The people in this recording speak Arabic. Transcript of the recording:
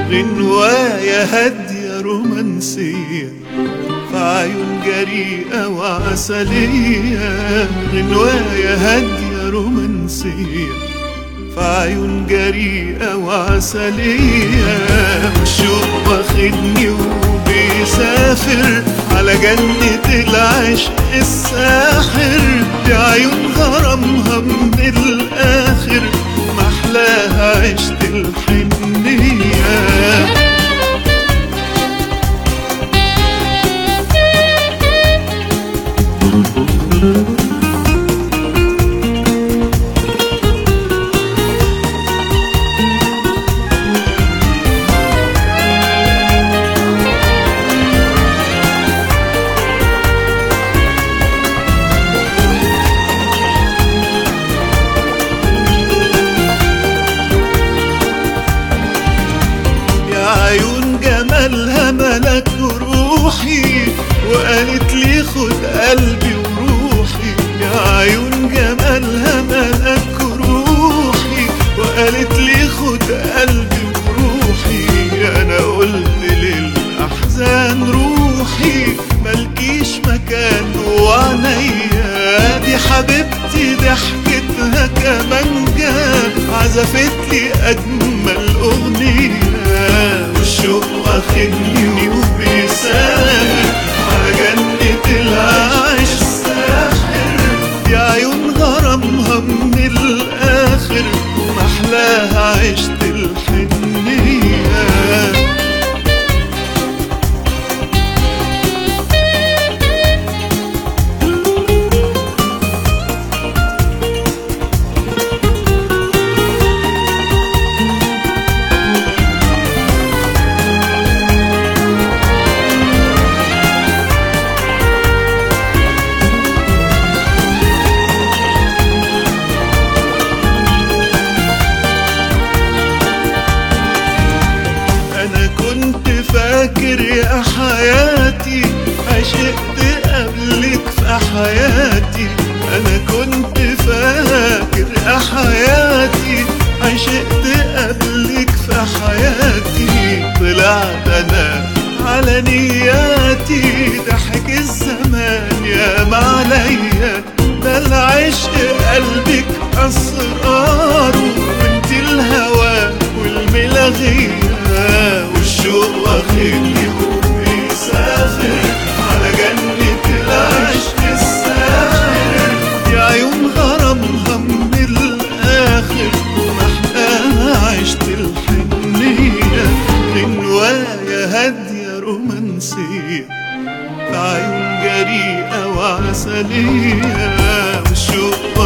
غنواية هادية رومانسية في عيون جريئة وعسلية. غنواية هادية رومانسية في عيون جريئة وعسلية. والشوق واخدني وبيسافر على جنة العشق الساحر. دي عيون غرامها من الآخر محلاها عشت الحنية. عيون جمالها ملك روحي وقالت لي خد قلبي وروحي. يا عيون جمالها ملك روحي وقالت لي خد قلبي وروحي. انا قلت للاحزان روحي ملكيش مكان وعنيا. دي حبيبتي ضحكتها كمانجا عزفت لي اجمل اغنيه. والشوق واخدني وبيسافر على جنة العشق الساحر. دي عيون غرامها من الآخر محلاها عشت الحنية. فاكر يا حياتي عشقت قبلك في حياتي. انا كنت فاكر يا حياتي عشقت قبلك في حياتي. طلعت انا على نياتي ضحك الزمان يا معليا. ده العشق قلبك اسراره وانت الهوى والملغيه. والشوق واخدني وبيسافر على جنة العشق الساحر. دي عيون غرامها من الآخر محلاها عشت الحنية. غنواية هادية رومانسية في عيون جريئة وعسلية. والشوق